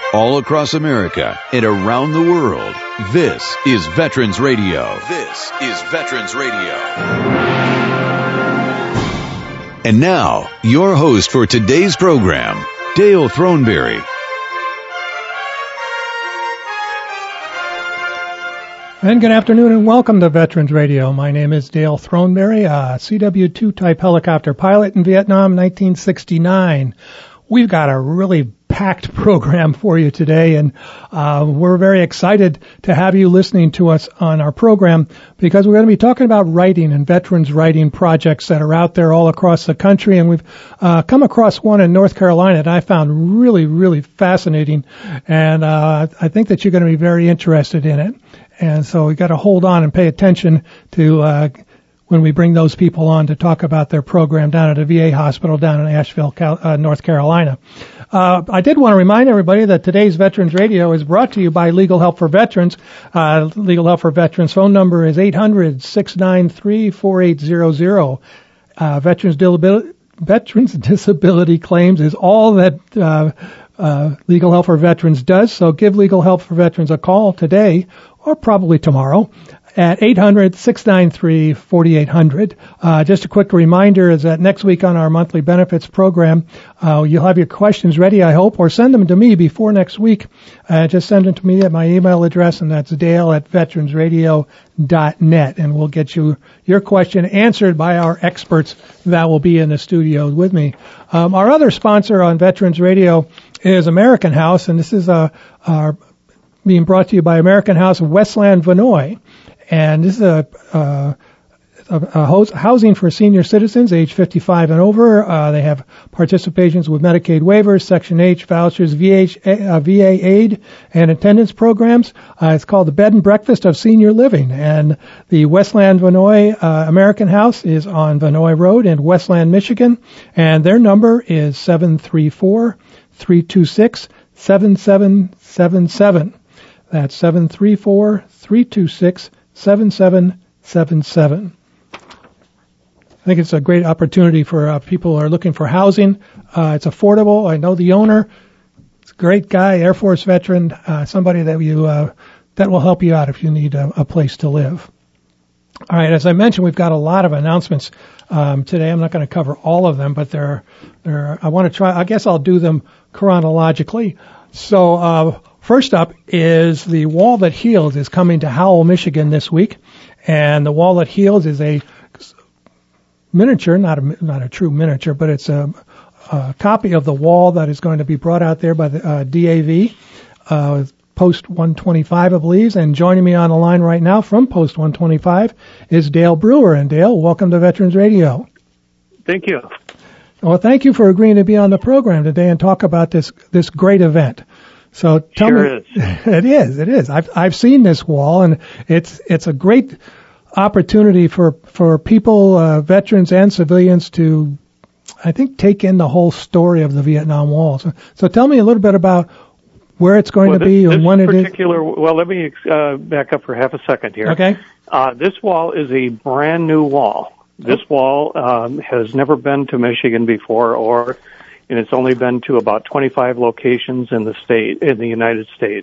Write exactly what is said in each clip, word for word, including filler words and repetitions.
all across America and around the world. This is Veterans Radio. This is Veterans Radio. And now, your host for today's program, Dale Throneberry. And good afternoon and welcome to Veterans Radio. My name is Dale Throneberry, a C W two type helicopter pilot in Vietnam, nineteen sixty-nine. We've got a really packed program for you today, and uh, we're very excited to have you listening to us on our program because we're going to be talking about writing and veterans writing projects that are out there all across the country. And we've uh, come across one in North Carolina that I found really, really fascinating, and uh, I think that you're going to be very interested in it. And so we got to hold on and pay attention to uh, when we bring those people on to talk about their program down at a V A hospital down in Asheville, Cal- uh, North Carolina. Uh, I did want to remind everybody that today's Veterans Radio is brought to you by Legal Help for Veterans. Uh, Legal Help for Veterans phone number is eight hundred, six nine three, four eight zero zero. Uh, Veterans Disability, Veterans Disability Claims is all that uh, uh, Legal Help for Veterans does. So give Legal Help for Veterans a call today or probably tomorrow at eight hundred, six nine three, four eight zero zero. Uh, just a quick reminder is that next week on our monthly benefits program, uh, you'll have your questions ready, I hope, or send them to me before next week. Uh, just send them to me at my email address, and that's dale at veterans radio dot net, and we'll get you your question answered by our experts that will be in the studio with me. Um, our other sponsor on Veterans Radio is American House, and this is uh, our being brought to you by American House of Westland, Vinoy. And this is a, uh, a, a housing for senior citizens age fifty-five and over. Uh, they have participations with Medicaid waivers, Section H vouchers, V H, uh, V A aid, and attendance programs. Uh, it's called the Bed and Breakfast of Senior Living. And the Westland Vinoy uh, American House is on Vinoy Road in Westland, Michigan. And their number is seven three four, three two six, seven seven seven seven. That's seven three four, three two six, seven seven seven seven. I think it's a great opportunity for uh, people who are looking for housing. Uh, it's affordable. I know the owner. It's a great guy, Air Force veteran, uh, somebody that you uh, that will help you out if you need a, a place to live. All right, as I mentioned, we've got a lot of announcements um, today. I'm not going to cover all of them, but there, there. I want to try. I guess I'll do them chronologically. So. Uh, First up is the Wall That Heals is coming to Howell, Michigan this week, and the Wall That Heals is a miniature, not a not a true miniature, but it's a, a copy of the wall that is going to be brought out there by the uh, D A V, uh, Post one twenty-five, I believe. And joining me on the line right now from Post one twenty-five is Dale Brewer. And Dale, welcome to Veterans Radio. Thank you. Well, thank you for agreeing to be on the program today and talk about this this great event. So tell sure me, is. it is, it is. I've I've seen this wall, and it's it's a great opportunity for for people, uh, veterans and civilians, to, I think, take in the whole story of the Vietnam Wall. So, so tell me a little bit about where it's going well, to this, be and this when particular, it is. Well, let me uh, back up for half a second here. Okay. Uh, this wall is a brand new wall. This wall um, has never been to Michigan before, or and it's only been to about twenty-five locations in the state, in the United States.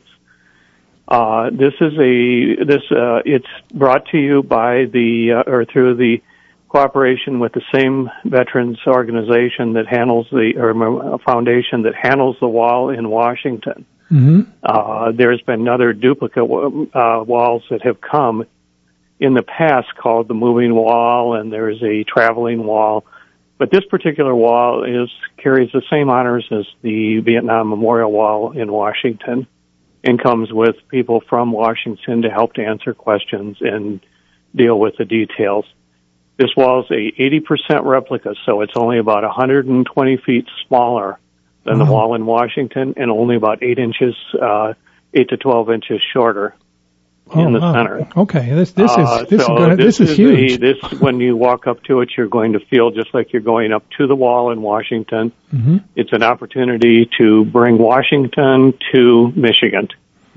Uh, this is a, this, uh, it's brought to you by the, uh, or through the cooperation with the same veterans organization that handles the, or foundation that handles the wall in Washington. Mm-hmm. Uh, there's been other duplicate, uh, walls that have come in the past called the moving wall, and there's a traveling wall. But this particular wall is carries the same honors as the Vietnam Memorial Wall in Washington, and comes with people from Washington to help to answer questions and deal with the details. This wall is a eighty percent replica, so it's only about one hundred twenty feet smaller than uh-huh. the wall in Washington, and only about eight inches, uh, eight to twelve inches shorter. Oh, in the wow. center. Okay, this this is uh, this, so is, gonna, this, this is is huge. A, this when you walk up to it, you're going to feel just like you're going up to the wall in Washington. Mm-hmm. It's an opportunity to bring Washington to Michigan.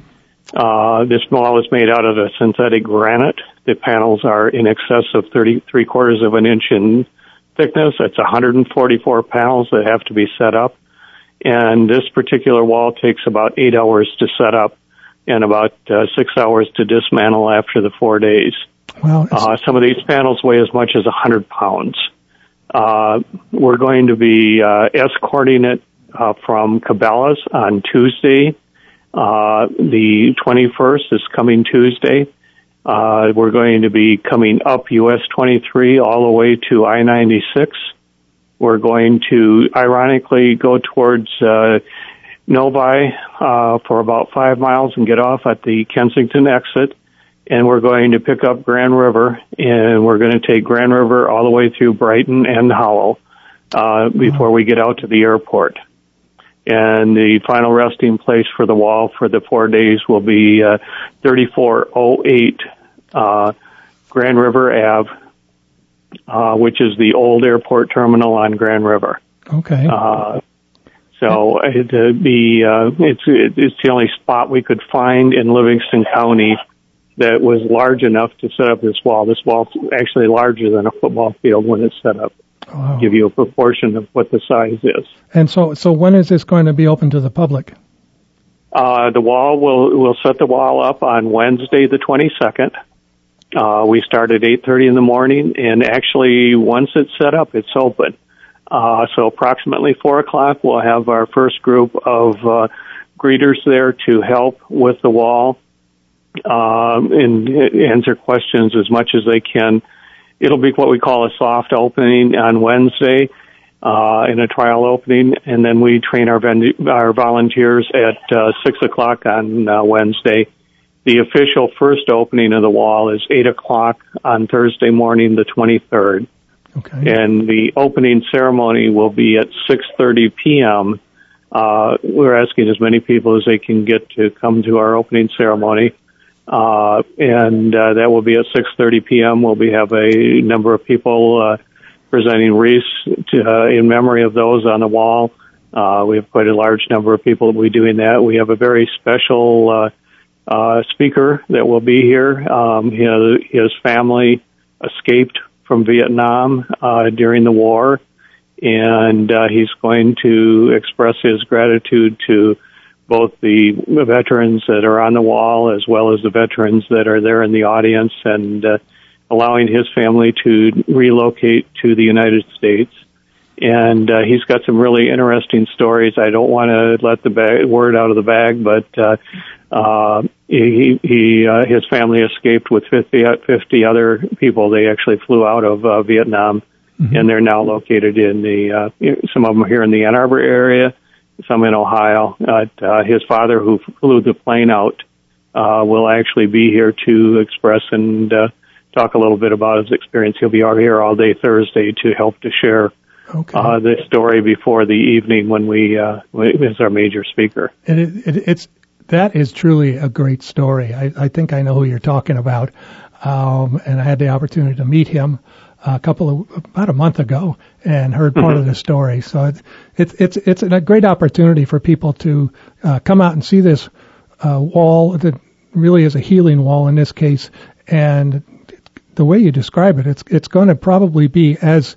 Uh, this wall is made out of a synthetic granite. The panels are in excess of thirty, three quarters of an inch in thickness. It's one hundred forty-four panels that have to be set up. And this particular wall takes about eight hours to set up and about uh, six hours to dismantle after the four days. Wow. Uh, some of these panels weigh as much as one hundred pounds. Uh, we're going to be uh, escorting it uh, from Cabela's on Tuesday. Uh, the twenty-first is coming Tuesday. Uh, we're going to be coming up U S twenty-three all the way to I ninety-six. We're going to, ironically, go towards uh, Novi uh, for about five miles and get off at the Kensington exit. And we're going to pick up Grand River, and we're going to take Grand River all the way through Brighton and Howell uh, before we get out to the airport. And the final resting place for the wall for the four days will be uh, thirty-four oh eight uh, Grand River Avenue, uh, which is the old airport terminal on Grand River. Okay. Uh, so it, uh, the, uh, it's, it's the only spot we could find in Livingston County that was large enough to set up this wall. This wall's actually larger than a football field when it's set up. Wow. Give you a proportion of what the size is. And so, so when is this going to be open to the public? Uh, the wall will we'll set the wall up on Wednesday, the twenty-second. Uh, we start at eight thirty in the morning, and actually, once it's set up, it's open. Uh, so approximately four o'clock, we'll have our first group of uh, greeters there to help with the wall um, and answer questions as much as they can. It'll be what we call a soft opening on Wednesday, uh, in a trial opening, and then we train our, ven- our volunteers at uh, six o'clock on uh, Wednesday. The official first opening of the wall is eight o'clock on Thursday morning, the twenty-third. Okay. And the opening ceremony will be at six thirty p.m. Uh, we're asking as many people as they can get to come to our opening ceremony. Uh, and, uh, that will be at six thirty p.m. We'll be, have a number of people, uh, presenting wreaths to, uh, in memory of those on the wall. Uh, we have quite a large number of people that will be doing that. We have a very special, uh, uh, speaker that will be here. Um, his, his family escaped from Vietnam, uh, during the war, and, uh, he's going to express his gratitude to both the veterans that are on the wall as well as the veterans that are there in the audience, and uh, allowing his family to relocate to the United States. And uh, he's got some really interesting stories. I don't want to let the bag, word out of the bag, but uh, uh, he, he uh, his family escaped with fifty, fifty other people. They actually flew out of uh, Vietnam, mm-hmm. and they're now located in the, uh, some of them are here in the Ann Arbor area, some in Ohio. Uh, uh, his father, who flew the plane out, uh, will actually be here to express and uh, talk a little bit about his experience. He'll be out here all day Thursday to help to share okay. uh, this story before the evening when we uh, is our major speaker. And it, it, it's that is truly a great story. I, I think I know who you're talking about, um, and I had the opportunity to meet him a couple of about a month ago and heard part mm-hmm. of the story. So it's it's it's it's a great opportunity for people to uh, come out and see this uh, wall that really is a healing wall in this case. And the way you describe it, it's it's going to probably be as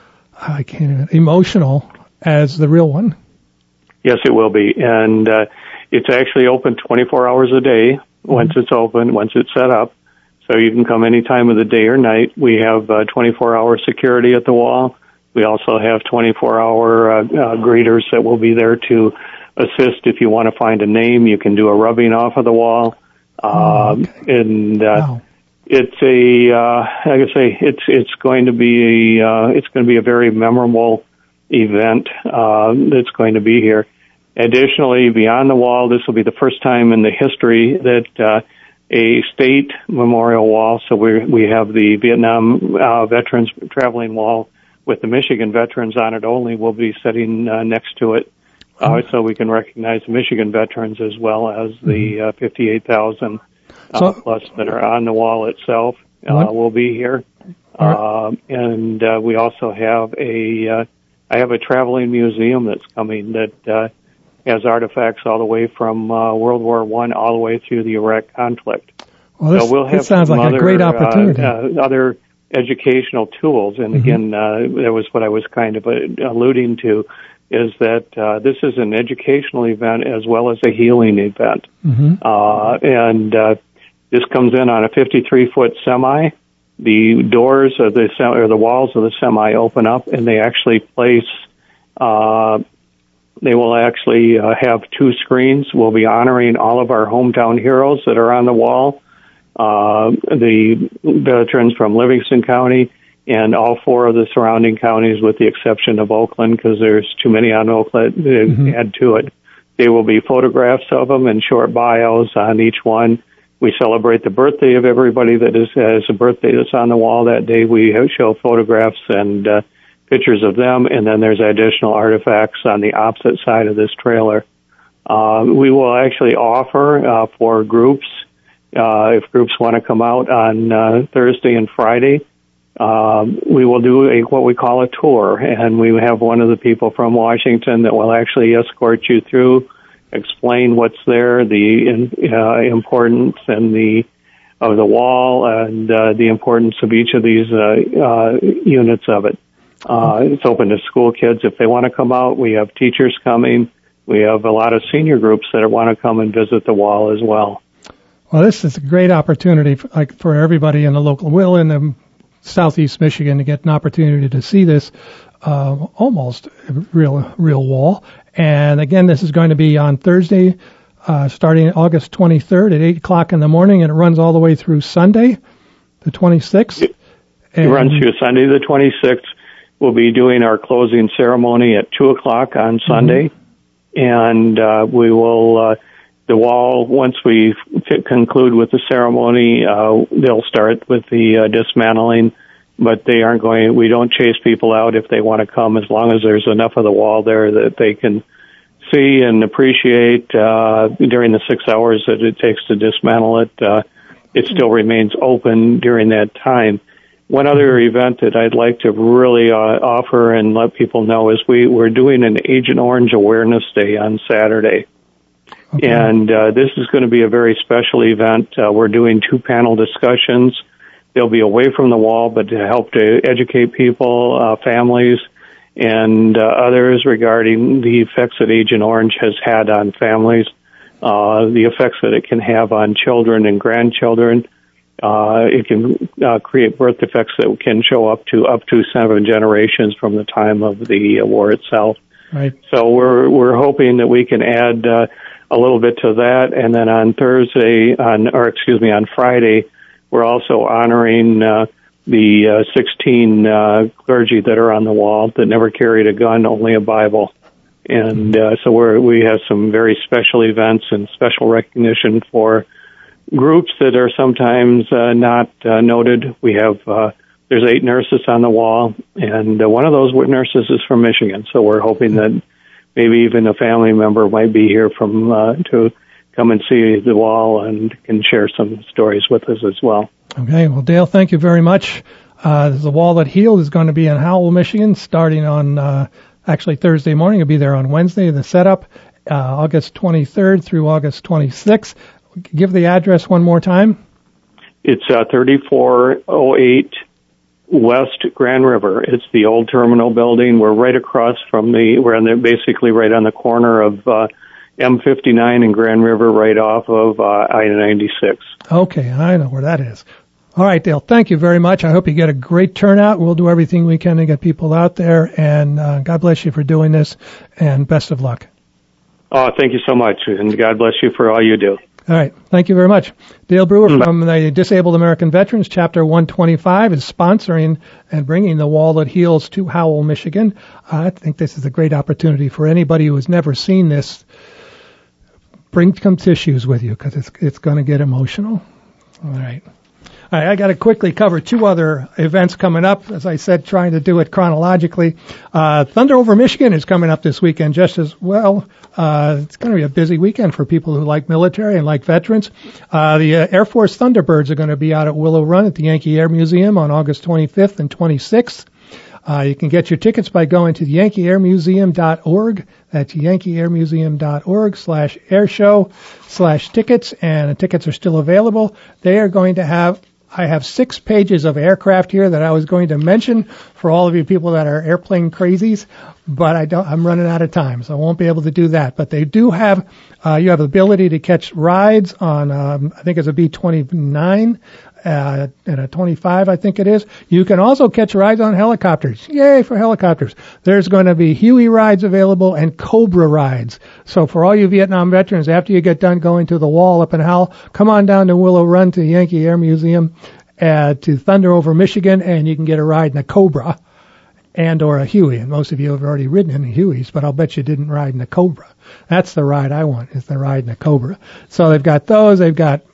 I can't even emotional as the real one. Yes, it will be, and uh, it's actually open twenty-four hours a day once mm-hmm. it's open, once it's set up. So you can come any time of the day or night. We have uh, twenty-four hour security at the wall. We also have twenty-four hour uh, uh, greeters that will be there to assist. If you want to find a name, you can do a rubbing off of the wall. Oh, um, okay. And uh, wow. it's a, uh, like I say, it's it's going to be a, uh, it's going to be a very memorable event uh, that's going to be here. Additionally, beyond the wall, this will be the first time in the history that uh, a state memorial wall. So we we have the Vietnam uh, veterans traveling wall with the Michigan veterans on it only. We'll be sitting uh, next to it, uh, so we can recognize the Michigan veterans as well as the uh, fifty-eight thousand uh, so, plus that are on the wall itself. Uh, will be here, uh, and uh, we also have a. Uh, I have a traveling museum that's coming that. Uh, has artifacts all the way from uh, World War One all the way through the Iraq conflict. Well, this, so we'll have this sounds like other, a great opportunity. Uh, uh, other educational tools, and mm-hmm. again, uh, that was what I was kind of alluding to, is that uh, this is an educational event as well as a healing event. Mm-hmm. Uh, and uh, this comes in on a fifty-three foot semi. The doors of the sem- or the walls of the semi open up, and they actually place. Uh, they will actually uh, have two screens. We'll be honoring all of our hometown heroes that are on the wall. Uh, the veterans from Livingston County and all four of the surrounding counties, with the exception of Oakland, because there's too many on Oakland to mm-hmm. add to it. There will be photographs of them and short bios on each one. We celebrate the birthday of everybody that is, has a birthday that's on the wall that day. We show photographs and uh, pictures of them, and then there's additional artifacts on the opposite side of this trailer. Uh, we will actually offer uh, for groups, uh, if groups want to come out on uh, Thursday and Friday, Um, we will do a what we call a tour, and we have one of the people from Washington that will actually escort you through, explain what's there, the uh, importance and the of the wall, and uh, the importance of each of these uh, uh, units of it. Uh, it's open to school kids if they want to come out. We have teachers coming. We have a lot of senior groups that want to come and visit the wall as well. Well, this is a great opportunity for, like, for everybody in the local, well, in the Southeast Michigan, to get an opportunity to see this uh, almost real real wall. And again, this is going to be on Thursday, uh, starting August twenty-third at eight o'clock in the morning, and it runs all the way through Sunday, the twenty-sixth. It, it runs through Sunday the twenty-sixth. We'll be doing our closing ceremony at two o'clock on Sunday, mm-hmm. and uh, we will, uh, the wall, once we f- conclude with the ceremony, uh, they'll start with the uh, dismantling, but they aren't going, we don't chase people out if they want to come, as long as there's enough of the wall there that they can see and appreciate uh, during the six hours that it takes to dismantle it. Uh, it still remains open during that time. One other event that I'd like to really uh, offer and let people know is we, we're doing an Agent Orange Awareness Day on Saturday. Okay. And uh, this is going to be a very special event. Uh, we're doing two panel discussions. They'll be away from the wall, but to help to educate people, uh, families, and uh, others regarding the effects that Agent Orange has had on families, uh, the effects that it can have on children and grandchildren. Uh, it can uh, create birth defects that can show up to up to seven generations from the time of the uh, war itself. Right. So we're we're hoping that we can add uh, a little bit to that, and then on Thursday, on or excuse me, on Friday, we're also honoring uh, the uh, sixteen uh, clergy that are on the wall that never carried a gun, only a Bible. And uh, so we're, we have some very special events and special recognition for groups that are sometimes uh, not uh, noted. We have uh, there's eight nurses on the wall, and uh, one of those nurses is from Michigan. So we're hoping that maybe even a family member might be here from uh, to come and see the wall and can share some stories with us as well. Okay, well, Dale, thank you very much. Uh, the Wall That Healed is going to be in Howell, Michigan, starting on uh, actually Thursday morning. It'll be there on Wednesday. The setup, uh, August twenty-third through August twenty-sixth. Give the address one more time. It's uh, thirty-four oh eight West Grand River. It's the old terminal building. We're right across from the, we're on the, basically right on the corner of uh, M fifty-nine and Grand River, right off of uh, I ninety-six. Okay, I know where that is. All right, Dale, thank you very much. I hope you get a great turnout. We'll do everything we can to get people out there, and uh, God bless you for doing this, and best of luck. Oh, thank you so much, and God bless you for all you do. All right. Thank you very much. Dale Brewer from the Disabled American Veterans, Chapter one twenty-five, is sponsoring and bringing the Wall That Heals to Howell, Michigan. Uh, I think this is a great opportunity for anybody who has never seen this. Bring some tissues with you, because it's it's going to get emotional. All right. All right, I got to quickly cover two other events coming up. As I said, trying to do it chronologically. Uh, Thunder Over Michigan is coming up this weekend just as well. Uh, it's going to be a busy weekend for people who like military and like veterans. Uh, the uh, Air Force Thunderbirds are going to be out at Willow Run at the Yankee Air Museum on August twenty-fifth and twenty-sixth. Uh, you can get your tickets by going to yankee air museum dot org. That's yankee air museum dot org slash airshow slash tickets, and the tickets are still available. They are going to have I have six pages of aircraft here that I was going to mention for all of you people that are airplane crazies, but I don't, I'm running out of time, so I won't be able to do that. But they do have, uh, you have the ability to catch rides on, um, I think it's a B twenty-nine, uh, and a twenty-five, I think it is. You can also catch rides on helicopters. Yay for helicopters. There's going to be Huey rides available and Cobra rides. So for all you Vietnam veterans, after you get done going to the wall up in Howell, come on down to Willow Run to Yankee Air Museum, uh, to Thunder over Michigan, and you can get a ride in a Cobra and or a Huey. And most of you have already ridden in the Hueys, but I'll bet you didn't ride in a Cobra. That's the ride I want, is the ride in a Cobra. So they've got those. They've got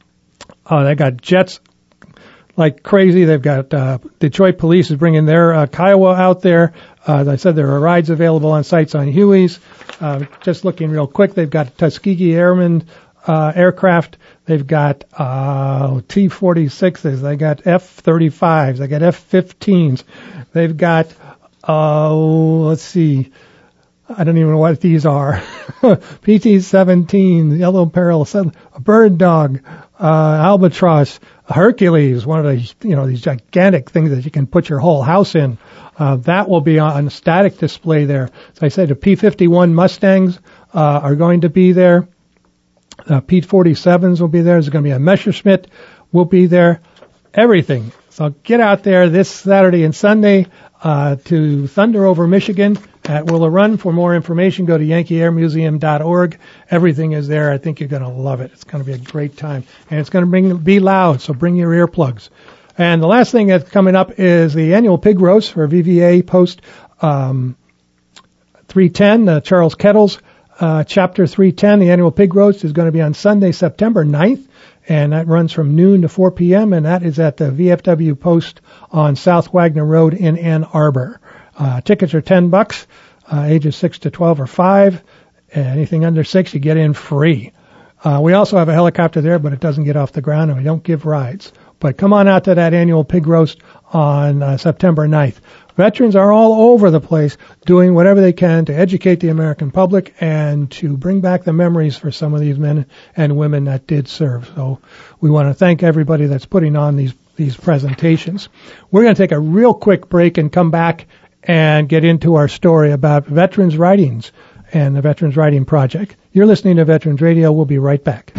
Oh, they got jets like crazy. They've got uh, Detroit Police is bringing their uh, Kiowa out there. Uh, as I said, there are rides available on sites on Hueys. Uh, just looking real quick, they've got Tuskegee Airmen uh, aircraft. They've got uh, T forty-sixes. They got F thirty-fives. They got F fifteens. They've got, uh, let's see, I don't even know what these are. P T seventeen, Yellow Peril, a Bird Dog, uh, Albatross, Hercules, one of the, you know, these gigantic things that you can put your whole house in. Uh, that will be on static display there. As I said, the P fifty-one Mustangs uh, are going to be there. The P forty-sevens will be there. There's going to be a Messerschmitt will be there. Everything. So get out there this Saturday and Sunday uh, to Thunder over Michigan at Willow Run. For more information, go to yankee air museum dot org. Everything is there. I think you're going to love it. It's going to be a great time. And it's going to bring, be loud, so bring your earplugs. And the last thing that's coming up is the annual pig roast for V V A Post um, three ten, uh, Charles Kettles, uh, Chapter three ten. The annual pig roast is going to be on Sunday, September ninth. And that runs from noon to four p.m., and that is at the V F W Post on South Wagner Road in Ann Arbor. Uh, tickets are ten bucks, uh, ages six to twelve or five. Anything under six, you get in free. Uh, we also have a helicopter there, but it doesn't get off the ground, and we don't give rides. But come on out to that annual pig roast on uh, September ninth. Veterans are all over the place doing whatever they can to educate the American public and to bring back the memories for some of these men and women that did serve. So we want to thank everybody that's putting on these, these presentations. We're going to take a real quick break and come back and get into our story about Veterans Writings and the Veterans Writing Project. You're listening to Veterans Radio. We'll be right back.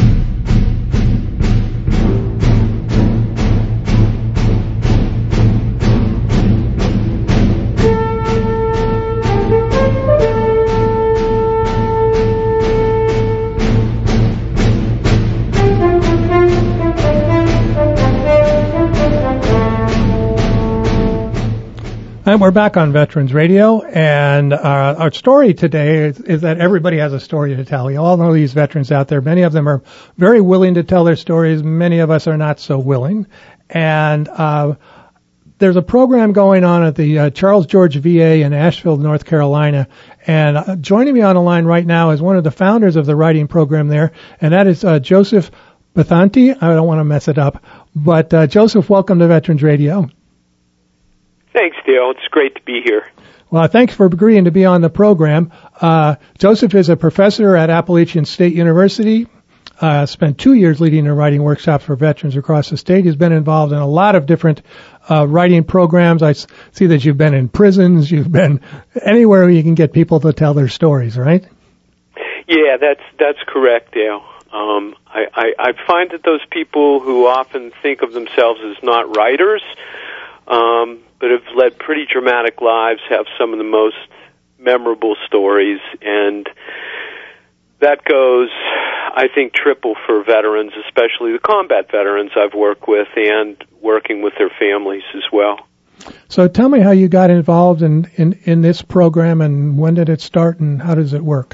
And we're back on Veterans Radio, and uh, our story today is, is that everybody has a story to tell. You all know these veterans out there. Many of them are very willing to tell their stories. Many of us are not so willing. And uh, there's a program going on at the uh, Charles George V A in Asheville, North Carolina. And uh, joining me on the line right now is one of the founders of the writing program there, and that is uh, Joseph Bethanti. I don't want to mess it up. But uh, Joseph, welcome to Veterans Radio. Thanks, Dale. It's great to be here. Well, thanks for agreeing to be on the program. Uh, Joseph is a professor at Appalachian State University. Uh, spent two years leading and writing workshops for veterans across the state. He's been involved in a lot of different uh, writing programs. I see that you've been in prisons. You've been anywhere where you can get people to tell their stories, right? Yeah, that's that's correct, Dale. Um, I, I, I find that those people who often think of themselves as not writers, um, but have led pretty dramatic lives, have some of the most memorable stories, and that goes, I think, triple for veterans, especially the combat veterans I've worked with and working with their families as well. So tell me how you got involved in, in, in this program, and when did it start, and how does it work?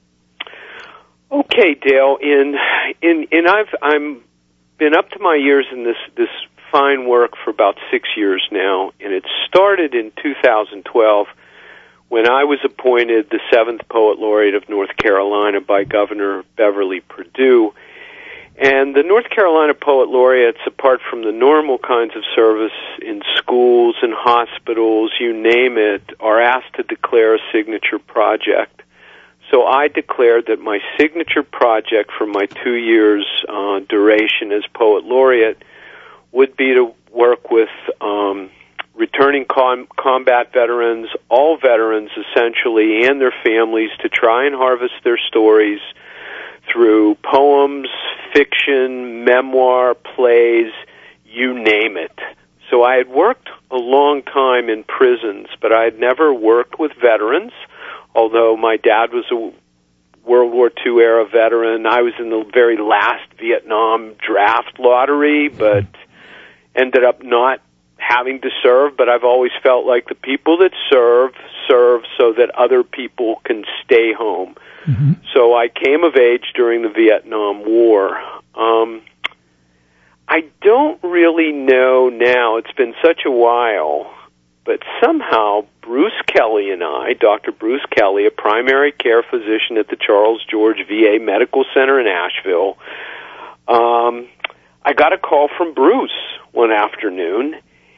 Okay, Dale, in in in I've I'm been up to my ears in this this fine work for about six years now, and it started in two thousand twelve when I was appointed the seventh Poet Laureate of North Carolina by Governor Beverly Perdue. And the North Carolina Poet Laureates, apart from the normal kinds of service in schools and hospitals, you name it, are asked to declare a signature project. So I declared that my signature project for my two years uh, duration as Poet Laureate would be to work with um, returning com- combat veterans, all veterans essentially, and their families, to try and harvest their stories through poems, fiction, memoir, plays, you name it. So I had worked a long time in prisons, but I had never worked with veterans, although my dad was a World War Two era veteran. I was in the very last Vietnam draft lottery, but ended up not having to serve. But I've always felt like the people that serve, serve so that other people can stay home. Mm-hmm. So I came of age during the Vietnam War. Um, I don't really know now, it's been such a while, but somehow Bruce Kelly and I, Doctor Bruce Kelly, a primary care physician at the Charles George V A Medical Center in Asheville, um, I got a call from Bruce one afternoon.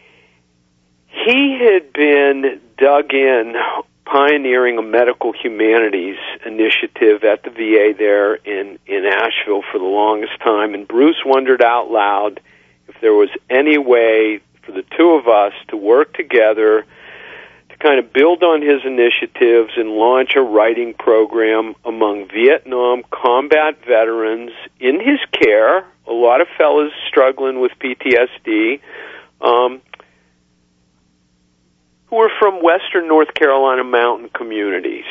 He had been dug in pioneering a medical humanities initiative at the V A there in, in Asheville for the longest time, and Bruce wondered out loud if there was any way for the two of us to work together to kind of build on his initiatives and launch a writing program among Vietnam combat veterans in his care, a lot of fellas struggling with P T S D, um, who were from western North Carolina mountain communities.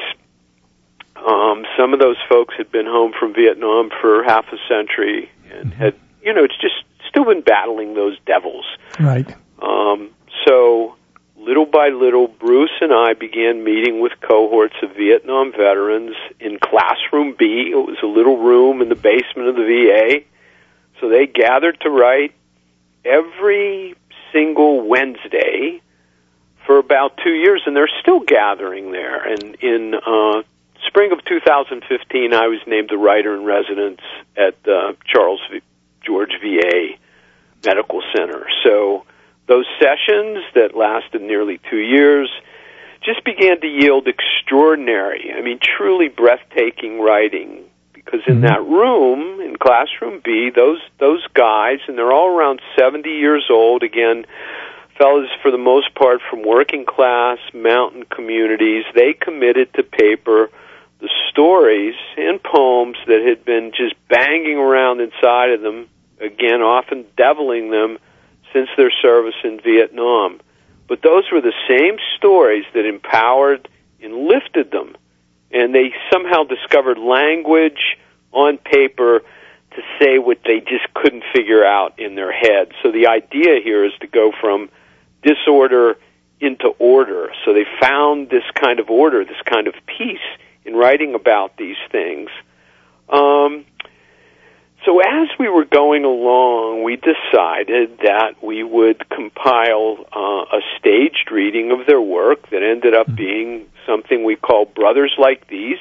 Um, some of those folks had been home from Vietnam for half a century and had, you know, it's just still been battling those devils. Right. Um, so little by little, Bruce and I began meeting with cohorts of Vietnam veterans in Classroom B. It was a little room in the basement of the V A. So they gathered to write every single Wednesday for about two years, and they're still gathering there. And in uh, spring of two thousand fifteen, I was named the writer-in-residence at uh, Charles George V A Medical Center. So those sessions that lasted nearly two years just began to yield extraordinary, I mean, truly breathtaking writing. Because in that room, in Classroom B, those those guys, and they're all around seventy years old, again, fellas for the most part from working class mountain communities, they committed to paper the stories and poems that had been just banging around inside of them, again, often deviling them since their service in Vietnam. But those were the same stories that empowered and lifted them, and they somehow discovered language on paper to say what they just couldn't figure out in their head. So the idea here is to go from disorder into order. So they found this kind of order, this kind of peace in writing about these things. Um, so as we were going along, we decided that we would compile uh, a staged reading of their work that ended up being something we call Brothers Like These.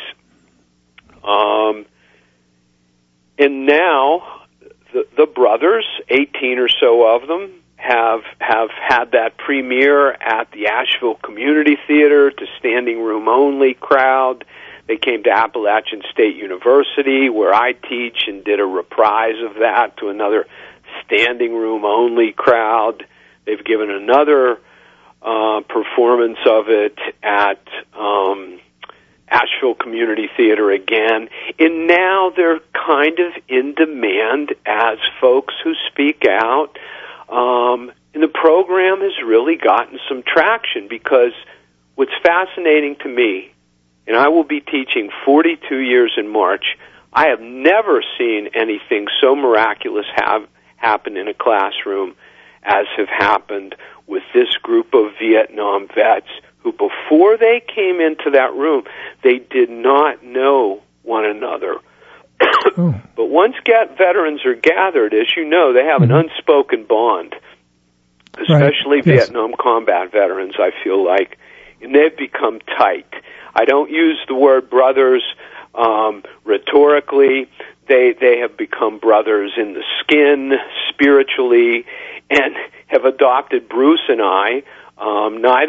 Um, and now the, the brothers, eighteen or so of them, have have had that premiere at the Asheville Community Theater to standing room only crowd. They came to Appalachian State University, where I teach, and did a reprise of that to another standing room only crowd. They've given another uh, performance of it at um, Asheville Community Theater again. And now they're kind of in demand as folks who speak out. Um, and the program has really gotten some traction, because what's fascinating to me, and I will be teaching forty-two years in March, I have never seen anything so miraculous have happen in a classroom as have happened with this group of Vietnam vets who, before they came into that room, they did not know one another. Oh. But once get veterans are gathered, as you know, they have an mm-hmm. unspoken bond, especially right. Vietnam yes. combat veterans, I feel like, and they've become tight. I don't use the word brothers um, rhetorically. They they have become brothers in the skin, spiritually, and have adopted Bruce and I. Um, neither of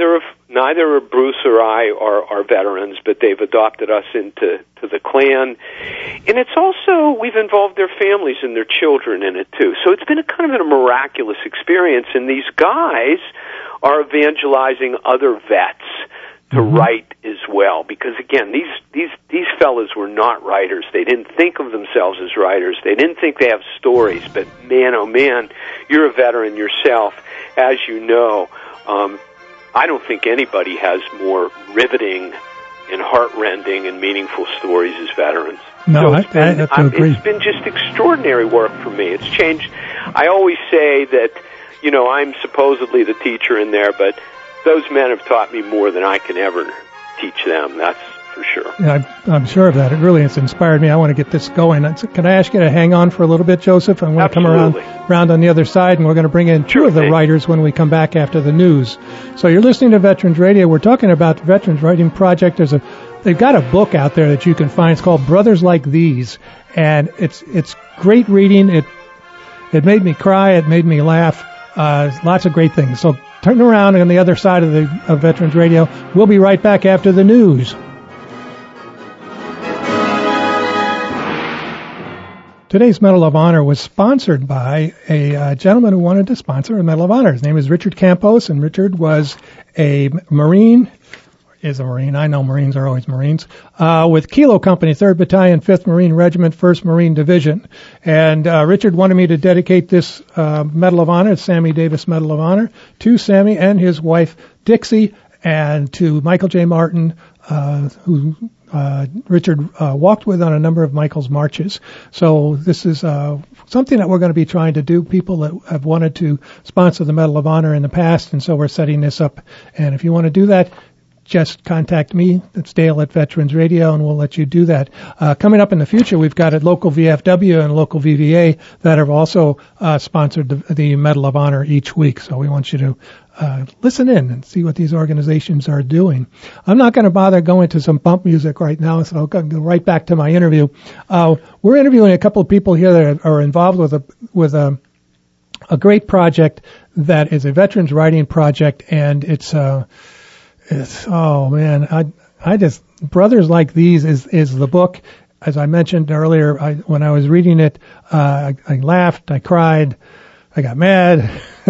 neither Bruce or I are, are veterans, but they've adopted us into to the clan. And it's also, we've involved their families and their children in it, too. So it's been a kind of a miraculous experience, and these guys are evangelizing other vets to mm-hmm. write as well. Because, again, these, these, these fellas were not writers. They didn't think of themselves as writers. They didn't think they have stories. But, man, oh, man, you're a veteran yourself, as you know. Um, I don't think anybody has more riveting and heart-rending and meaningful stories as veterans. No, so I, been, I have to agree. It's been just extraordinary work for me. It's changed. I always say that, you know, I'm supposedly the teacher in there, but those men have taught me more than I can ever teach them. That's for sure. Yeah, I'm, I'm sure of that. It really has inspired me. I want to get this going. Can I ask you to hang on for a little bit, Joseph? I want Absolutely. to come around, around on the other side, and we're going to bring in two sure of the thing. writers when we come back after the news. So you're listening to Veterans Radio. We're talking about the Veterans Writing Project. There's a, they've got a book out there that you can find. It's called Brothers Like These, and it's it's great reading. It it made me cry. It made me laugh. Uh, lots of great things. So turn around on the other side of the of Veterans Radio. We'll be right back after the news. Today's Medal of Honor was sponsored by a uh, gentleman who wanted to sponsor a Medal of Honor. His name is Richard Campos, and Richard was a Marine, is a Marine, I know Marines are always Marines, uh, with Kilo Company, third Battalion, fifth Marine Regiment, first Marine Division. And uh, Richard wanted me to dedicate this uh, Medal of Honor, Sammy Davis Medal of Honor, to Sammy and his wife, Dixie, and to Michael J. Martin, uh, who... Uh, Richard uh, walked with on a number of Michael's marches. So this is uh, something that we're going to be trying to do. People that have wanted to sponsor the Medal of Honor in the past, and so we're setting this up. And if you want to do that, just contact me. It's Dale at Veterans Radio, and we'll let you do that. Uh, coming up in the future, we've got a local V F W and local V V A that have also uh, sponsored the, the Medal of Honor each week. So we want you to uh, listen in and see what these organizations are doing. I'm not going to bother going to some bump music right now, so I'll go right back to my interview. Uh, we're interviewing a couple of people here that are involved with a with a a great project that is a veterans writing project, and it's uh It's, oh man, I I just Brothers Like These is is the book. As I mentioned earlier, I, when I was reading it, uh, I, I laughed, I cried, I got mad,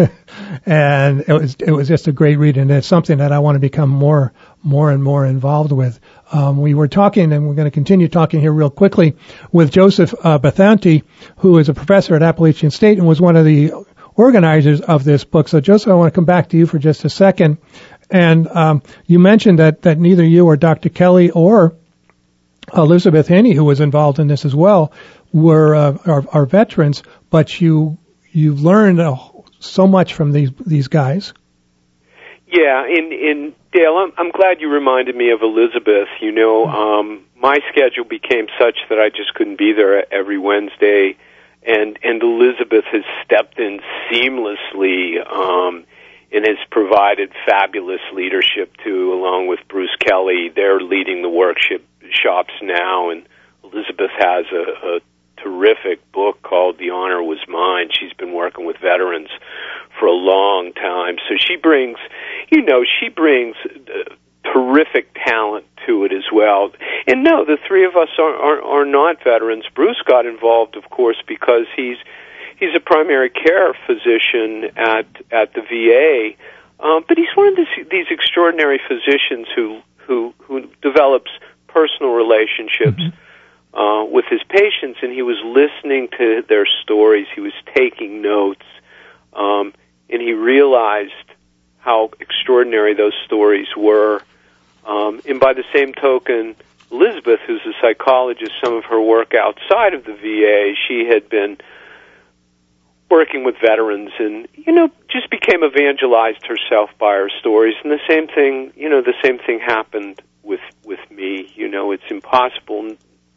and it was it was just a great read, and it's something that I want to become more more and more involved with. Um, we were talking, and we're going to continue talking here real quickly with Joseph uh, Bethanti, who is a professor at Appalachian State and was one of the organizers of this book. So Joseph, I want to come back to you for just a second. And um, you mentioned that, that neither you or Doctor Kelly or Elizabeth Haney, who was involved in this as well, were uh, are, are veterans, but you you learned uh, so much from these these guys. Yeah, in in Dale, I'm, I'm glad you reminded me of Elizabeth. You know, um, my schedule became such that I just couldn't be there every Wednesday, and and Elizabeth has stepped in seamlessly. Um, and has provided fabulous leadership, too, along with Bruce Kelly. They're leading the workshops now, and Elizabeth has a, a terrific book called The Honor Was Mine. She's been working with veterans for a long time. So she brings, you know, she brings uh, terrific talent to it as well. And no, the three of us are, are, are not veterans. Bruce got involved, of course, because he's He's a primary care physician at at the V A, um, but he's one of this, these extraordinary physicians who who who develops personal relationships mm-hmm. uh, with his patients, and he was listening to their stories. He was taking notes, um, and he realized how extraordinary those stories were. Um, and by the same token, Elizabeth, who's a psychologist, some of her work outside of the V A, she had been working with veterans and, you know, just became evangelized herself by her stories. And the same thing, you know, the same thing happened with, with me. You know, it's impossible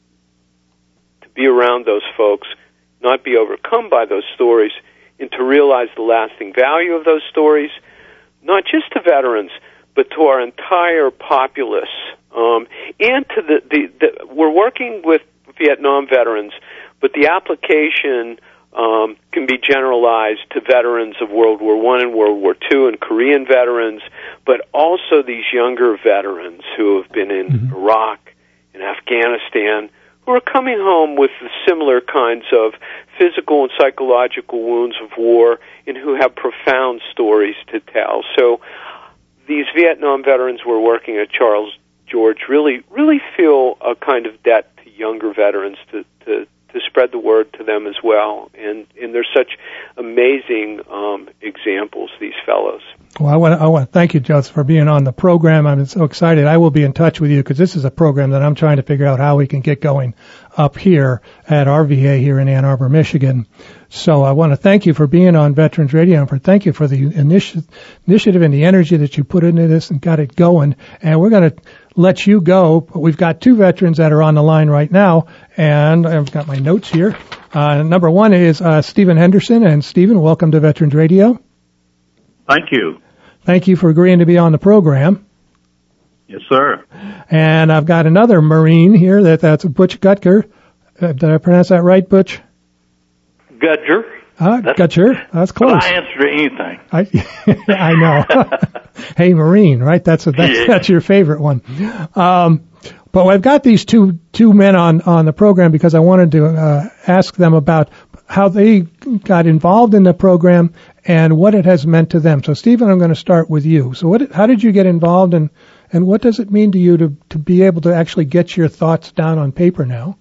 to be around those folks, not be overcome by those stories, and to realize the lasting value of those stories, not just to veterans, but to our entire populace. Um, and to the, the, the, we're working with Vietnam veterans, but the application um, can be generalized to veterans of World War One and World War Two and Korean veterans, but also these younger veterans who have been in mm-hmm. Iraq and Afghanistan, who are coming home with similar kinds of physical and psychological wounds of war and who have profound stories to tell. So these Vietnam veterans we're working at Charles George really really feel a kind of debt to younger veterans to, to, to spread the word to them as well. And, and they're such amazing um, examples, these fellows. Well, I want to I want to thank you, Joseph, for being on the program. I'm so excited. I will be in touch with you because this is a program that I'm trying to figure out how we can get going up here at our V A here in Ann Arbor, Michigan. So I want to thank you for being on Veterans Radio and for thank you for the initi- initiative and the energy that you put into this and got it going. And we're going to let you go. But we've got two veterans that are on the line right now, and I've got my notes here. Uh, number one is uh, Stephen Henderson. And Stephen, welcome to Veterans Radio. Thank you. Thank you for agreeing to be on the program. Yes, sir. And I've got another Marine here. That that's Butch Gutger. Uh, did I pronounce that right, Butch? Gutger. Uh, Gutger. That's close. I answer to anything. I I know. Hey, Marine, right? That's a, that's yeah. that's your favorite one. Um, but I've got these two two men on on the program because I wanted to uh, ask them about how they got involved in the program and what it has meant to them. So, Stephen, I'm going to start with you. So, what? How did you get involved, and and what does it mean to you to to be able to actually get your thoughts down on paper now?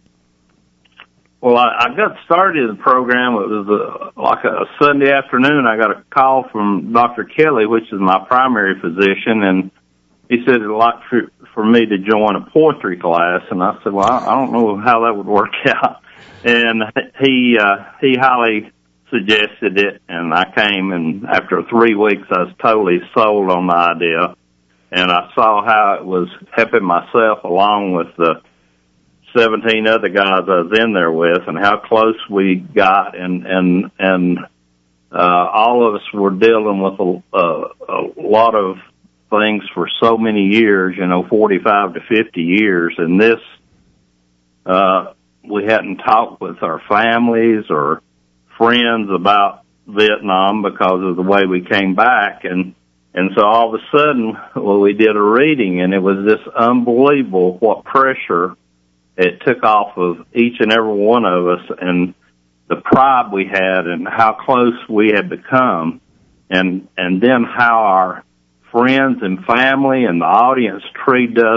Well, I, I got started in the program. It was a, like a Sunday afternoon. I got a call from Doctor Kelly, which is my primary physician, and he said it'd like for, for me to join a poetry class. And I said, well, I, I don't know how that would work out. And he uh, he highly suggested it, and I came, and after three weeks, I was totally sold on the idea. And I saw how it was helping myself along with the seventeen other guys I was in there with, and how close we got, and and and uh, all of us were dealing with a, a, a lot of things for so many years, you know, forty-five to fifty years, and this uh, we hadn't talked with our families or friends about Vietnam because of the way we came back, and and so all of a sudden, well, we did a reading, and it was just unbelievable what pressure it took off of each and every one of us, and the pride we had and how close we had become, and and then how our friends and family and the audience treated us.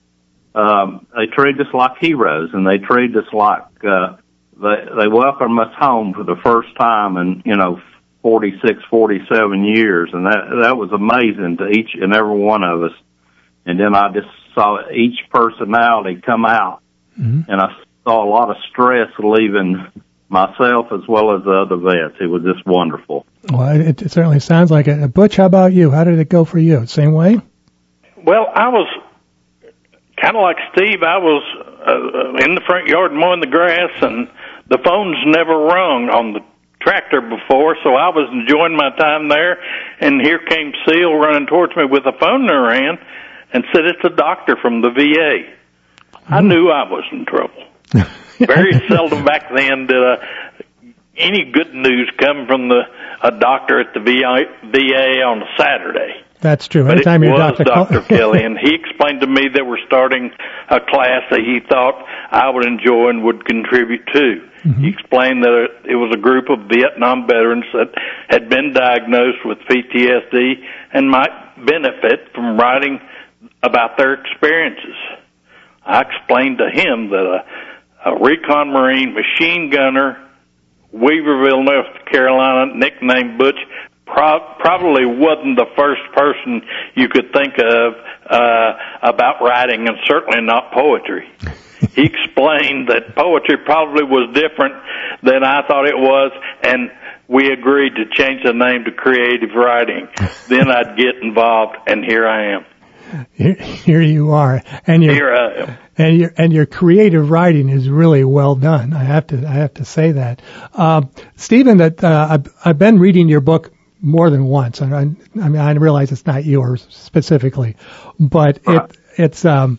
Um, they treated us like heroes, and they treated us like uh, they they welcomed us home for the first time in, you know, forty-six, forty-seven years, and that that was amazing to each and every one of us. And then I just saw each personality come out. Mm-hmm. And I saw a lot of stress leaving myself as well as the other vets. It was just wonderful. Well, it, it certainly sounds like it. Butch, how about you? How did it go for you? Same way? Well, I was kind of like Steve. I was uh, in the front yard mowing the grass, and the phone's never rung on the tractor before, so I was enjoying my time there, and here came Seal running towards me with a phone in her hand and said, "It's a doctor from the V A." I knew I was in trouble. Very seldom back then did uh, any good news come from the a doctor at the V A on a Saturday. That's true. But Anytime it your was doctor Doctor Kelly, and he explained to me they were starting a class that he thought I would enjoy and would contribute to. Mm-hmm. He explained that it was a group of Vietnam veterans that had been diagnosed with P T S D and might benefit from writing about their experiences. I explained to him that a, a recon Marine machine gunner, Weaverville, North Carolina, nicknamed Butch, pro- probably wasn't the first person you could think of uh, about writing, and certainly not poetry. He explained that poetry probably was different than I thought it was, and we agreed to change the name to creative writing. Then I'd get involved, and here I am. Here, here you are, and your here I am. and your and your creative writing is really well done. I have to I have to say that, uh, Stephen. That uh, I've, I've been reading your book more than once, and I, I mean I realize it's not yours specifically, but right. it it's um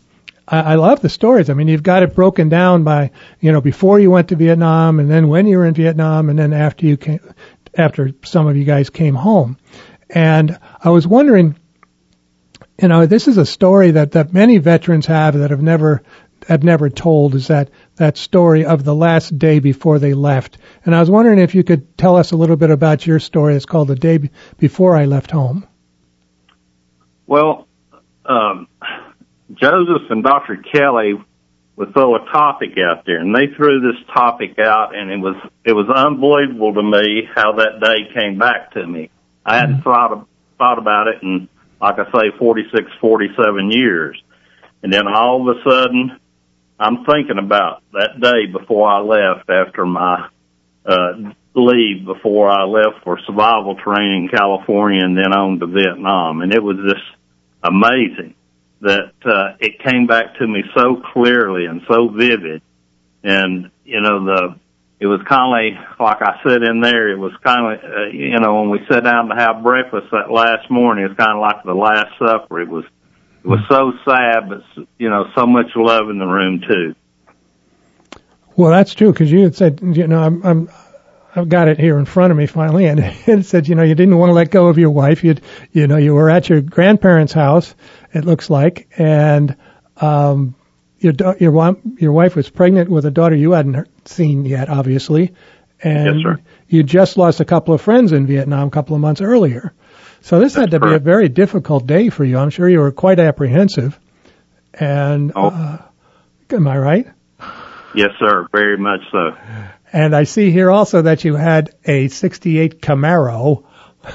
I, I love the stories. I mean, you've got it broken down by, you know, before you went to Vietnam, and then when you were in Vietnam, and then after you came, after some of you guys came home. And I was wondering, you know, this is a story that, that many veterans have that have never have never told, is that, that story of the last day before they left. And I was wondering if you could tell us a little bit about your story. It's called The Day Be- Before I Left Home. Well, um, Joseph and Doctor Kelly would throw a topic out there, and they threw this topic out, and it was it was unbelievable to me how that day came back to me. I hadn't mm-hmm. thought of, thought about it in, like I say, forty-six, forty-seven years. And then all of a sudden, I'm thinking about that day before I left, after my uh, leave, before I left for survival training in California and then on to Vietnam. And it was just amazing that uh, it came back to me so clearly and so vivid. And, you know, the it was kind of like I said in there, it was kind of, uh, you know, when we sat down to have breakfast that last morning, it's kind of like the Last Supper. It was It was so sad, but, you know, so much love in the room, too. Well, that's true, because you had said, you know, I'm, I'm, I've got it here in front of me finally, and it said, you know, you didn't want to let go of your wife. You'd, you know, you were at your grandparents' house, it looks like, and um, your your your wife was pregnant with a daughter you hadn't seen yet, obviously, and yes, sir. You just lost a couple of friends in Vietnam a couple of months earlier. So this That's had to correct. be a very difficult day for you. I'm sure you were quite apprehensive. And oh. uh, am I right? Yes, sir. Very much so. And I see here also that you had a sixty-eight Camaro.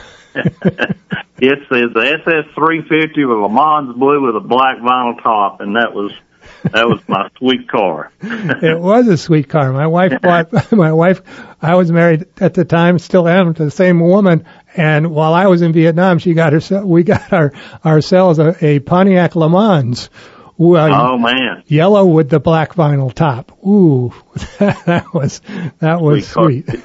It's the S S three fifty with Le Mans blue with a black vinyl top, and that was that was my sweet car. It was a sweet car. My wife bought. My wife. I was married at the time, still am, to the same woman. And while I was in Vietnam, she got herself. We got our ourselves a, a Pontiac Le Mans. Well, oh man, yellow with the black vinyl top. Ooh, that was that was sweet. sweet.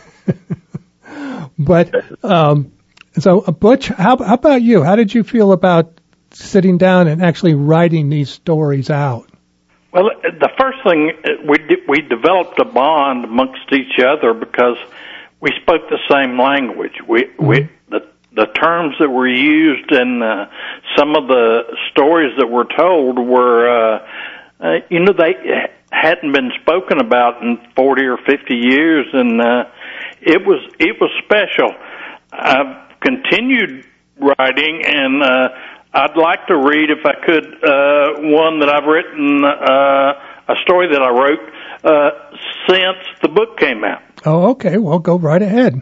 But um, so Butch, how, how about you? How did you feel about sitting down and actually writing these stories out? Well, the first thing, we we developed a bond amongst each other because we spoke the same language. We mm-hmm. we the the terms that were used and uh, some of the stories that were told were, uh, uh, you know, they hadn't been spoken about in forty or fifty years, and uh, it was it was special. I've continued writing, and uh, I'd like to read, if I could, uh, one that I've written, uh, a story that I wrote uh, since the book came out. Oh, okay. Well, go right ahead.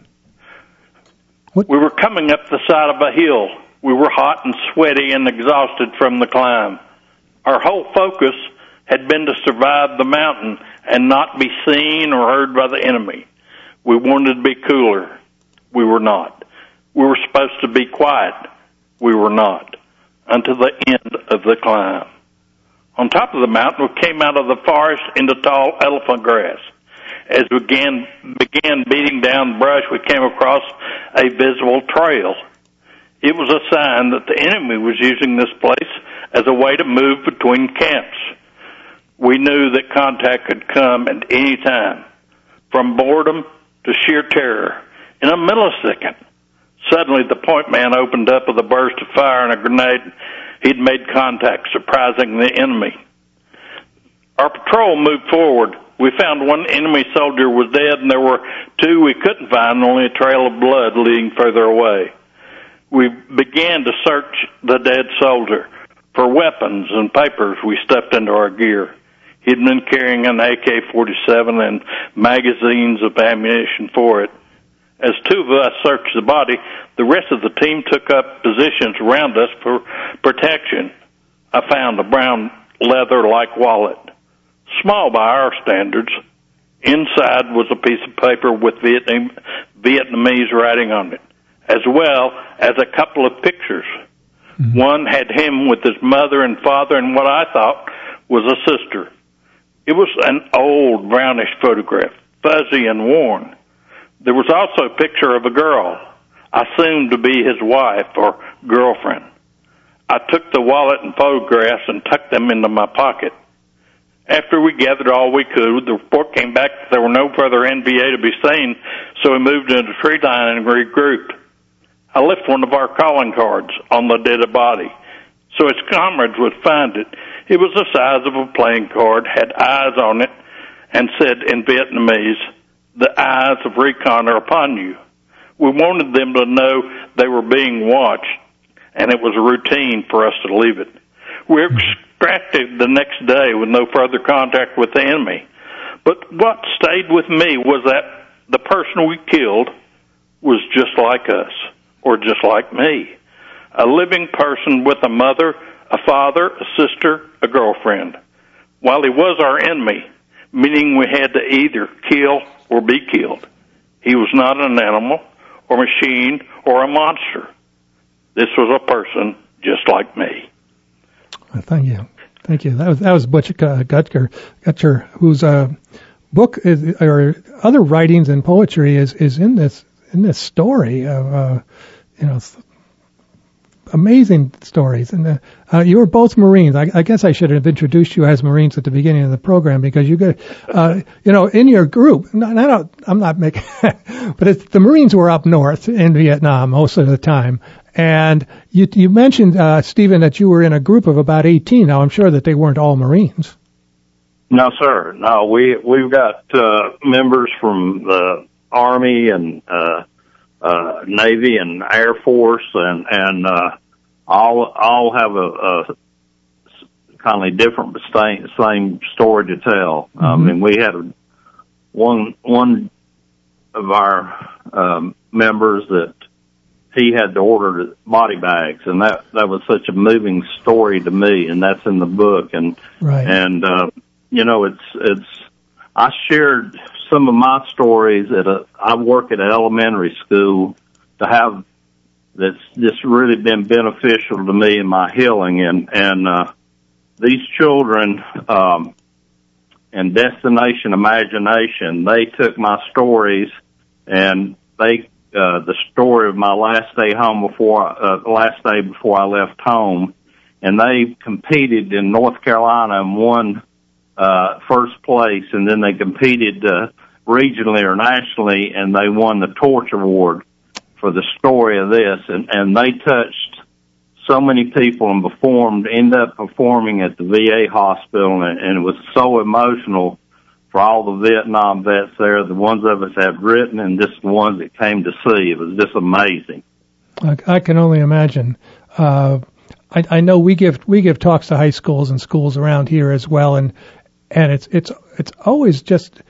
What? We were coming up the side of a hill. We were hot and sweaty and exhausted from the climb. Our whole focus had been to survive the mountain and not be seen or heard by the enemy. We wanted to be cooler. We were not. We were supposed to be quiet. We were not. Until the end of the climb. On top of the mountain, we came out of the forest into tall elephant grass. As we began, began beating down the brush, we came across a visible trail. It was a sign that the enemy was using this place as a way to move between camps. We knew that contact could come at any time, from boredom to sheer terror. In a millisecond, suddenly the point man opened up with a burst of fire and a grenade. He'd made contact, surprising the enemy. Our patrol moved forward. We found one enemy soldier was dead, and there were two we couldn't find, only a trail of blood leading further away. We began to search the dead soldier. For weapons and papers, we stuffed into our gear. He'd been carrying an A K forty-seven and magazines of ammunition for it. As two of us searched the body, the rest of the team took up positions around us for protection. I found a brown leather-like wallet. Small by our standards. Inside was a piece of paper with Vietnam, Vietnamese writing on it, as well as a couple of pictures. Mm-hmm. One had him with his mother and father and what I thought was a sister. It was an old brownish photograph, fuzzy and worn. There was also a picture of a girl, assumed to be his wife or girlfriend. I took the wallet and photographs and tucked them into my pocket. After we gathered all we could, the report came back that there were no further N V A to be seen, so we moved into the tree line and regrouped. I left one of our calling cards on the dead body, so its comrades would find it. It was the size of a playing card, had eyes on it, and said in Vietnamese, "The eyes of recon are upon you." We wanted them to know they were being watched, and it was a routine for us to leave it. We were extracted the next day with no further contact with the enemy. But what stayed with me was that the person we killed was just like us, or just like me. A living person with a mother, a father, a sister, a girlfriend. While he was our enemy, meaning we had to either kill or be killed, he was not an animal or machine or a monster. This was a person just like me. Well, thank you. Thank you. That was, that was Butch uh, Gutger, Gutcher, whose uh, book is, or other writings and poetry is, is in this in this story of uh, you know amazing stories. And uh, uh, you were both Marines. I, I guess I should have introduced you as Marines at the beginning of the program, because you got uh, you know in your group. Not, not I'm not making, but it's, the Marines were up north in Vietnam most of the time. And you, you mentioned, uh, Stephen, that you were in a group of about eighteen. Now, I'm sure that they weren't all Marines. No, sir. No, we, we've got, uh, members from the Army and, uh, uh, Navy and Air Force and, and, uh, all, all have a, a kind of different, but same, same story to tell. Mm-hmm. I mean, we had one, one of our, um, members that, he had to order body bags, and that that was such a moving story to me, and that's in the book. And right. and uh, you know, it's it's. I shared some of my stories at a. I work at an elementary school to have that's just really been beneficial to me in my healing, and and uh, these children um, and Destination Imagination, they took my stories and they. Uh, the story of my last day home before, uh, last day before I left home, and they competed in North Carolina and won, uh, first place, and then they competed, uh, regionally or nationally, and they won the Torch Award for the story of this, and, and they touched so many people and performed, ended up performing at the V A hospital, and, and it was so emotional for all the Vietnam vets there, the ones of us had written and just the ones that came to see. It was just amazing. I, I can only imagine. Uh, I, I know we give we give talks to high schools and schools around here as well, and and it's it's it's always just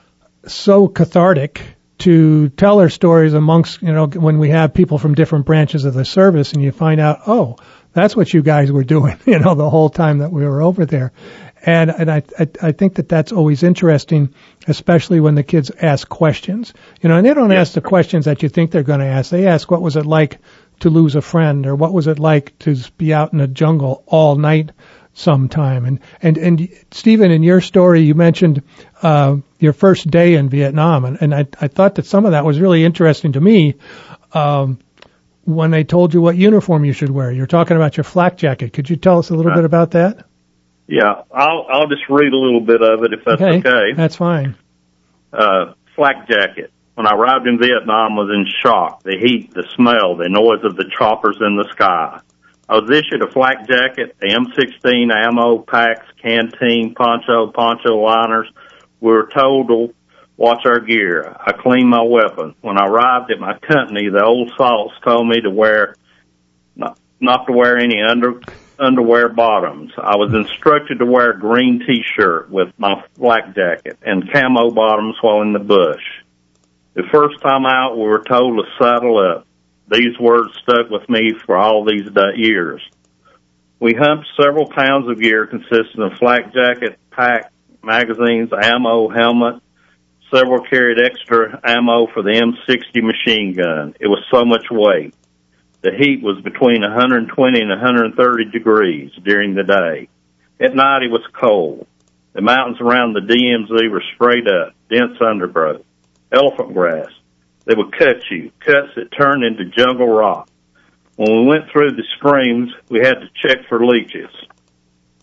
so cathartic to tell our stories amongst, you know, when we have people from different branches of the service, and you find out, oh, that's what you guys were doing, you know, the whole time that we were over there. And and I, I I think that that's always interesting, especially when the kids ask questions. You know, and they don't yes. ask the questions that you think they're going to ask. They ask, what was it like to lose a friend, or what was it like to be out in the jungle all night sometime? And and and Stephen, in your story, you mentioned uh, your first day in Vietnam, and, and I I thought that some of that was really interesting to me. Um, when they told you what uniform you should wear, you're talking about your flak jacket. Could you tell us a little right. bit about that? Yeah, I'll I'll just read a little bit of it if that's okay. okay. That's fine. Uh, flak jacket. When I arrived in Vietnam, I was in shock. The heat, the smell, the noise of the choppers in the sky. I was issued a flak jacket, the M sixteen ammo packs, canteen, poncho, poncho liners. We were told to watch our gear. I cleaned my weapon. When I arrived at my company, the old salts told me to wear, not, not to wear any under. underwear bottoms. I was instructed to wear a green T-shirt with my flak jacket and camo bottoms while in the bush. The first time out, we were told to saddle up. These words stuck with me for all these years. We humped several pounds of gear consisting of flak jacket, pack, magazines, ammo, helmet. Several carried extra ammo for the M sixty machine gun. It was so much weight. The heat was between one hundred twenty and one hundred thirty degrees during the day. At night, it was cold. The mountains around the D M Z were straight up, dense undergrowth, elephant grass. They would cut you, cuts that turned into jungle rock. When we went through the streams, we had to check for leeches.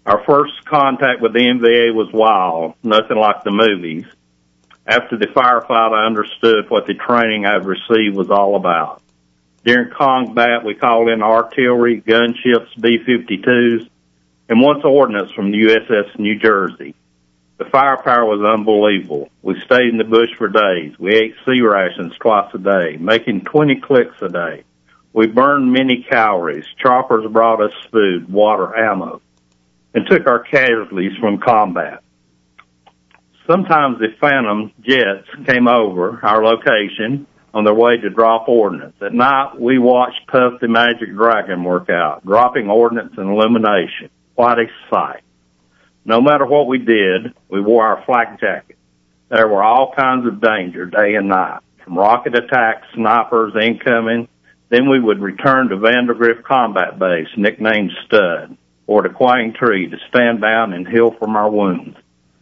Our first contact with the N V A was wild, nothing like the movies. After the firefight, I understood what the training I'd received was all about. During combat, we called in artillery, gunships, B fifty-twos, and once ordnance from the U S S New Jersey. The firepower was unbelievable. We stayed in the bush for days. We ate sea rations twice a day, making twenty clicks a day. We burned many calories. Choppers brought us food, water, ammo, and took our casualties from combat. Sometimes the Phantom jets came over our location on their way to drop ordnance. At night, we watched Puff the Magic Dragon work out, dropping ordnance and illumination. What a sight. No matter what we did, we wore our flak jackets. There were all kinds of danger day and night, from rocket attacks, snipers, incoming. Then we would return to Vandergrift Combat Base, nicknamed Stud, or to Quang Tree to stand down and heal from our wounds.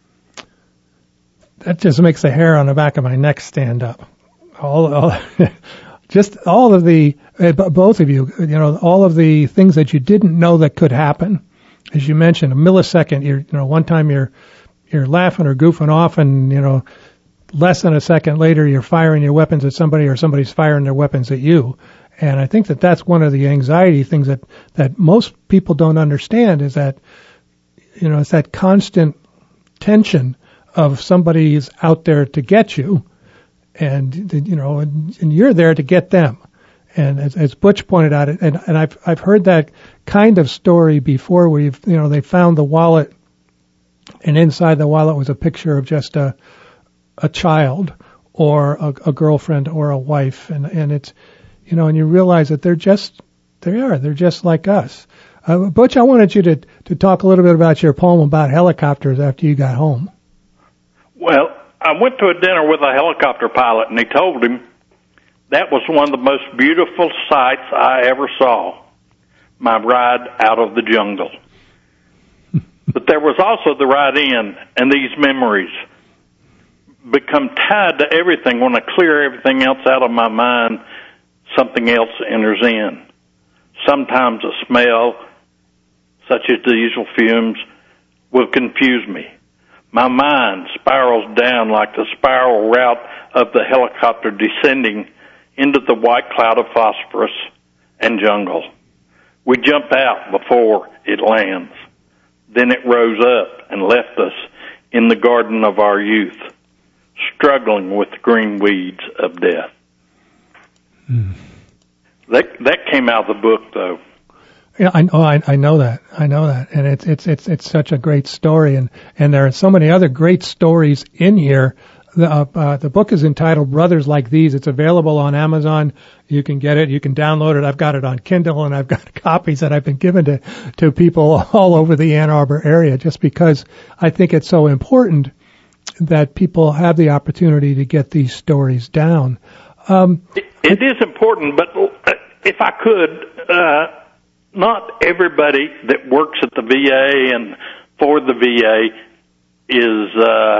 That just makes the hair on the back of my neck stand up. All, all just all of the, uh, both of you, you know, all of the things that you didn't know that could happen. As you mentioned, a millisecond, you're, you know, one time you're, you're laughing or goofing off and, you know, less than a second later you're firing your weapons at somebody or somebody's firing their weapons at you. And I think that that's one of the anxiety things that, that most people don't understand is that, you know, it's that constant tension of somebody's out there to get you and, you know, and, and you're there to get them. And as, as Butch pointed out, and, and I've, I've heard that kind of story before where you've, you know, they found the wallet and inside the wallet was a picture of just a, a child or a, a girlfriend or a wife. And, and it's, you know, and you realize that they're just, they are, they're just like us. Uh, Butch, I wanted you to, to talk a little bit about your poem about helicopters after you got home. Well, I went to a dinner with a helicopter pilot, and he told him that was one of the most beautiful sights I ever saw, my ride out of the jungle. But there was also the ride in, and these memories become tied to everything. When I clear everything else out of my mind, something else enters in. Sometimes a smell, such as diesel fumes, will confuse me. My mind spirals down like the spiral route of the helicopter descending into the white cloud of phosphorus and jungle. We jump out before it lands. Then it rose up and left us in the garden of our youth, struggling with the green weeds of death. Hmm. That that came out of the book, though. Yeah, I, oh, I, I know that. I know that, and it's it's it's it's such a great story, and and there are so many other great stories in here. The uh, uh, the book is entitled Brothers Like These. It's available on Amazon. You can get it. You can download it. I've got it on Kindle, and I've got copies that I've been given to to people all over the Ann Arbor area, just because I think it's so important that people have the opportunity to get these stories down. Um, it, it is important, but if I could. Uh, Not everybody that works at the V A and for the V A is, uh,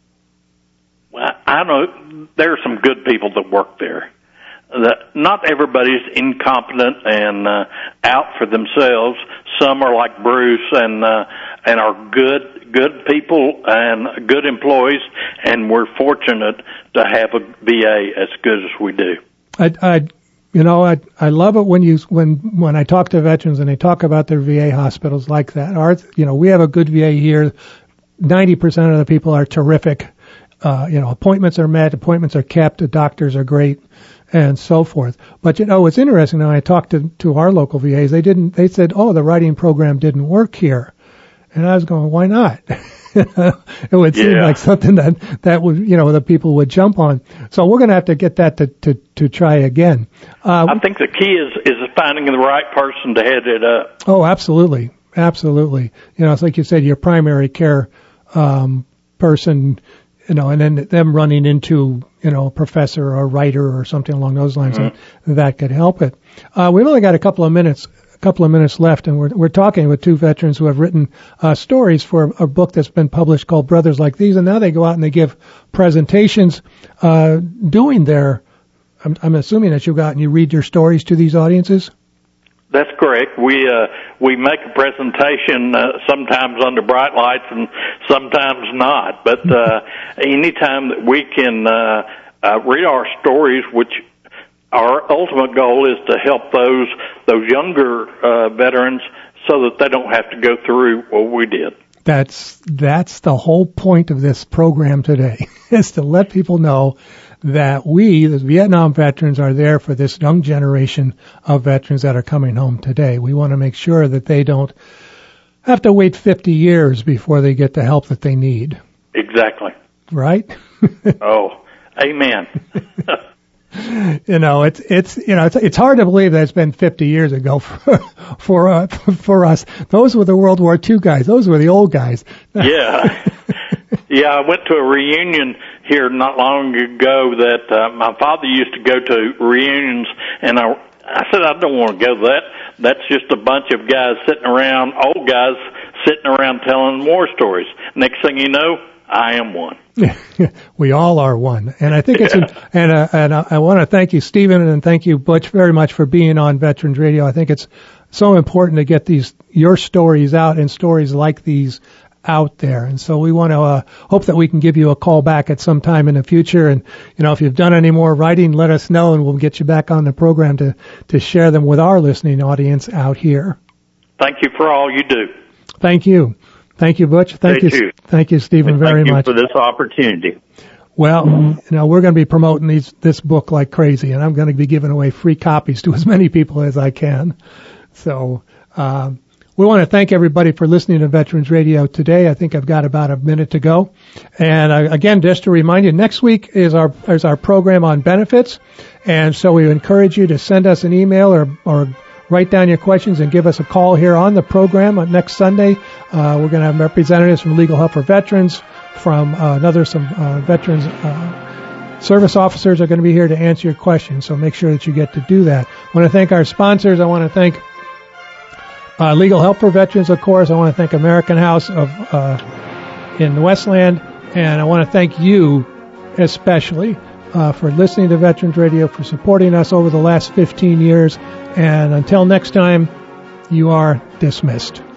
I know there are some good people that work there. That not everybody's incompetent and uh, out for themselves. Some are like Bruce and uh, and are good good people and good employees, and we're fortunate to have a V A as good as we do. I, I You know, I I love it when you when when I talk to veterans and they talk about their V A hospitals like that. Our, you know, we have a good V A here. ninety percent of the people are terrific. Uh, you know, appointments are met, appointments are kept, the doctors are great, and so forth. But you know, it's interesting. When I talked to to our local V As, they didn't. They said, "Oh, the writing program didn't work here," and I was going, "Why not?" It would seem yeah. like something that, that would, you know, the people would jump on. So we're going to have to get that to, to, to try again. Uh, I think the key is, is finding the right person to head it up. Oh, absolutely. Absolutely. You know, it's like you said, your primary care, um, person, you know, and then them running into, you know, a professor or a writer or something along those lines, mm-hmm. that, that could help it. Uh, we've only got a couple of minutes. couple of minutes left, and we're we're talking with two veterans who have written uh, stories for a, a book that's been published called Brothers Like These, and now they go out and they give presentations uh, doing their, I'm, I'm assuming that you go out and you read your stories to these audiences? That's correct. We uh, we make a presentation uh, sometimes under bright lights and sometimes not. But uh, anytime that we can uh, uh, read our stories, which our ultimate goal is to help those those younger uh, veterans so that they don't have to go through what we did. That's that's the whole point of this program today, is to let people know that we, the Vietnam veterans, are there for this young generation of veterans that are coming home today. We want to make sure that they don't have to wait fifty years before they get the help that they need. Exactly. Right? Oh, amen. You know, it's it's you know it's it's hard to believe that it's been fifty years ago for for uh, for us. Those were the World War Two guys. Those were the old guys. Yeah. Yeah, I went to a reunion here not long ago that uh, my father used to go to reunions, and I, I said, I don't want to go to that. That's just a bunch of guys sitting around, old guys sitting around telling war stories. Next thing you know, I am one. We all are one. And I think it's, yeah. and, uh, and I want to thank you, Stephen, and thank you, Butch, very much for being on Veterans Radio. I think it's so important to get these, your stories out and stories like these out there. And so we want to uh, hope that we can give you a call back at some time in the future. And, you know, if you've done any more writing, let us know, and we'll get you back on the program to, to share them with our listening audience out here. Thank you for all you do. Thank you. Thank you, Butch. Thank, thank you. you. Thank you, Stephen, and very much. Thank you for this opportunity. Well, you know, we're going to be promoting these, this book like crazy, and I'm going to be giving away free copies to as many people as I can. So, um, we want to thank everybody for listening to Veterans Radio today. I think I've got about a minute to go. And uh, again, just to remind you, next week is our is our program on benefits. And so we encourage you to send us an email or, or write down your questions and give us a call here on the program on next Sunday. Uh, we're going to have representatives from Legal Help for Veterans, from uh, another some uh, veterans uh, service officers are going to be here to answer your questions. So make sure that you get to do that. I want to thank our sponsors. I want to thank Uh, Legal Help for Veterans, of course. I want to thank American House of uh, in Westland, and I want to thank you especially uh, for listening to Veterans Radio, for supporting us over the last fifteen years. And until next time, you are dismissed.